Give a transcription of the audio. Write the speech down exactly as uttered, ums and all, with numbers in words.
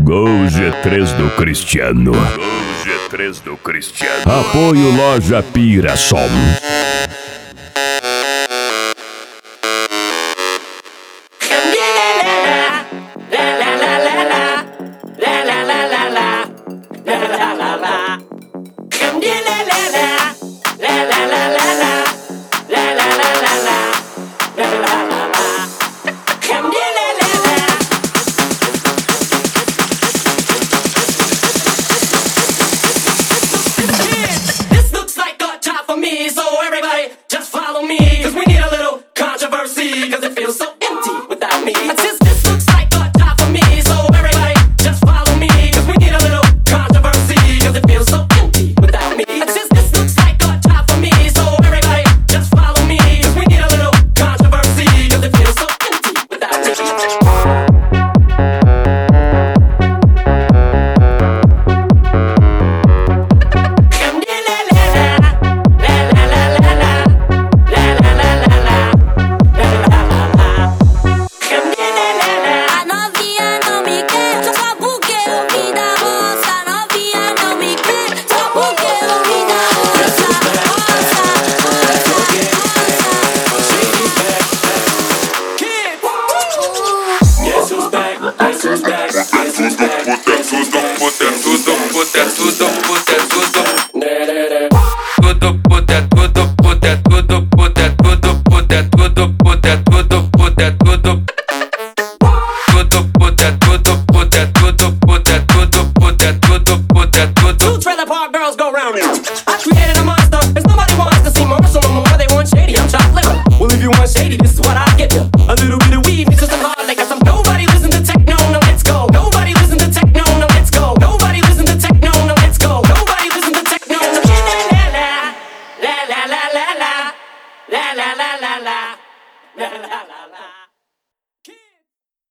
Gol G três do Cristiano. Gol G três do Cristiano. Apoio Loja Pirasol. So everybody just follow me, cause we need a little controversy, cause it feels so empty without me. It's just, this looks like a job for me. So everybody just follow me, cause we need a little controversy, cause it feels so empty without me. It's just, this looks like a job for me. So everybody just follow me, cause we need a little controversy, cause it feels so empty without me. Two trailer park girls go round me. I created a monster, cause nobody wants to see Marshall no more. They want shady, I'm chopped liver. Well, if you want shady, this is what I give you. A little bit of weed mixed with some hard liquor. Some nobody listen to techno, now let's go. Nobody listen to techno, now let's go. Nobody listen to techno, now let's go. Nobody listen to techno, now la la la la la la la la la la la la la la la la la.